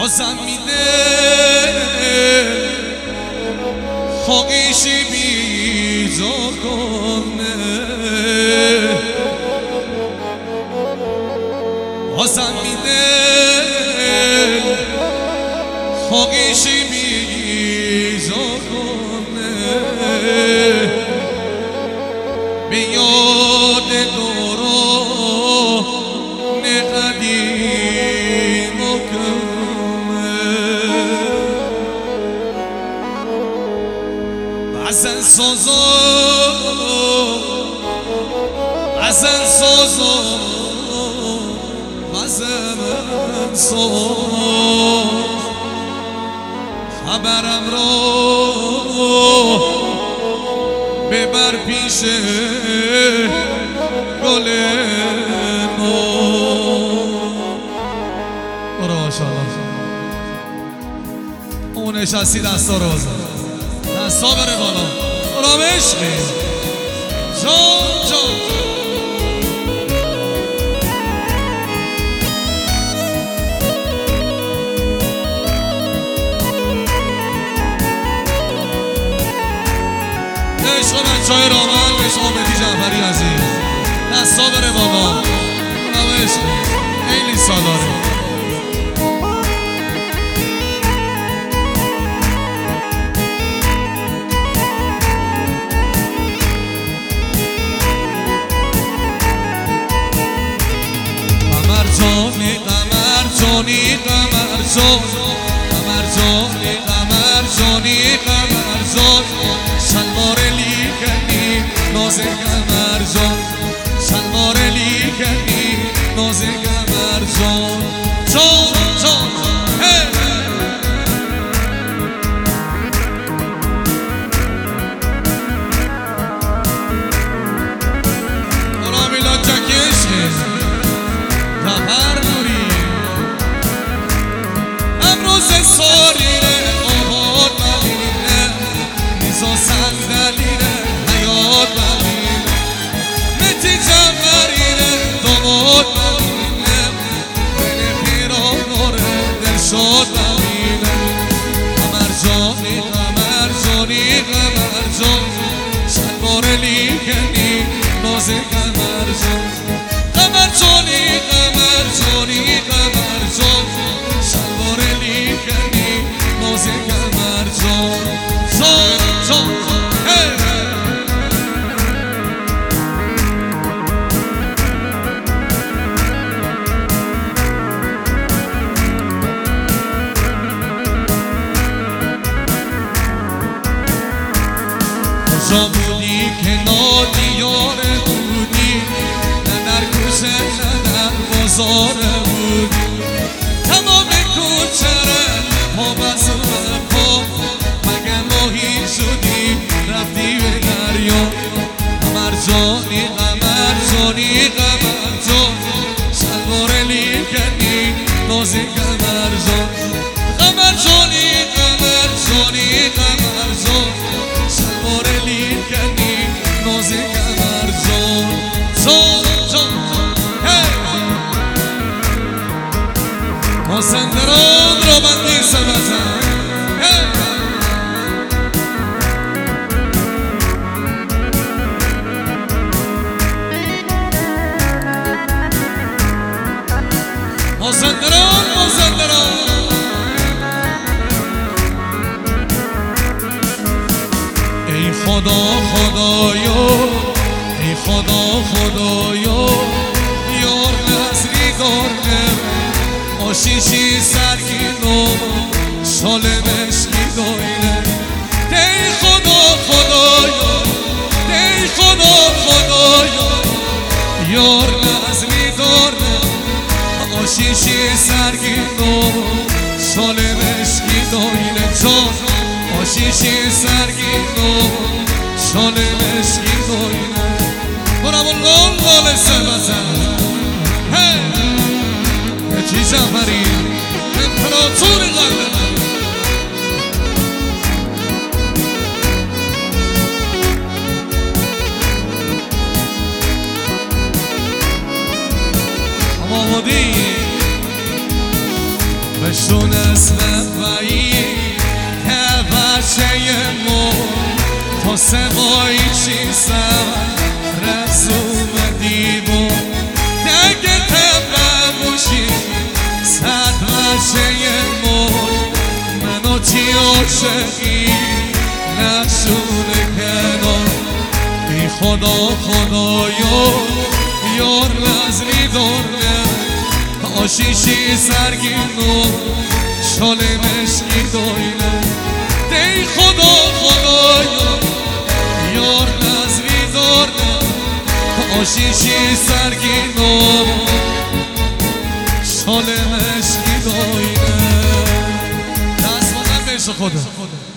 بازم میده خاقیشی بیزا کنه بازم میده خاقیشی بیزا کنه به یاد دوران قدیم و بعضن سازا بعضن ساز خبرم رو ببر پیش گل نو برو ماشاءالله اون نشستی دستا رو بزن دستا بره بالا برو عشقی جان جان عشق بچه‌های رامل به شما مهدی جعفری عزیز دستا بره بالا برو عشقی خیلی سالاره قمرجان شلوار لیکنی ناز قمرجان شلوار لیکنی ناز قمرجان جان جان برا میلاد جکشی زفر نوری امروز ساریره آباد ملیره نیزا صندلیره حیات ملیره مهدی جعفریره داماد ملیره بین خیران ناره دلشاد ملیره قمرجانی قمرجانی قمرجان شلوار لیکنی ناز قمرجان قمرجانی قمرجانی قمرجان شلوار لیکنی ناز قمرجان جان جان کجا بودی که نادیاره بودی نه در کوچه نه در بازار بودی تمام کوچه پا بزن پا مگه ماهی شدی رفتی به دریا قمرجانی قمرجانی قمرجان شلوار لیکنی ناز قمرجان قمرجانی قمرجانی قمرجان شلوار لیکنی ناز قمرجان جان جان مازندران رو بندی سبزن مازندران مازندران ای خدا خدایا ای خدا خدایا یار نظری دارم آشیشی سرگینو شال مشکی دایره ای خدا خدایا ای خدا خدایا یار نظری دارم آشیشی سرگینو شال مشکی دایره جان آشیشی سرگینو شال مشکی دایره برام لال لال سبزن مهدی جعفری امپراتور قلب من شون اسم بایی که بچه مو تا سوایی چی سر رسوم دیبو دگه تبه بوشی صد بچه مو منو چی عاشقی نشونه کنار ای خدا خدایا یار نزلی دارم آشیشی سرگینو شال مشکی داینه ای خدا خدایا یار نزلی دارم آشیشی سرگینو شال مشکی داینه دست بودن بهش خدا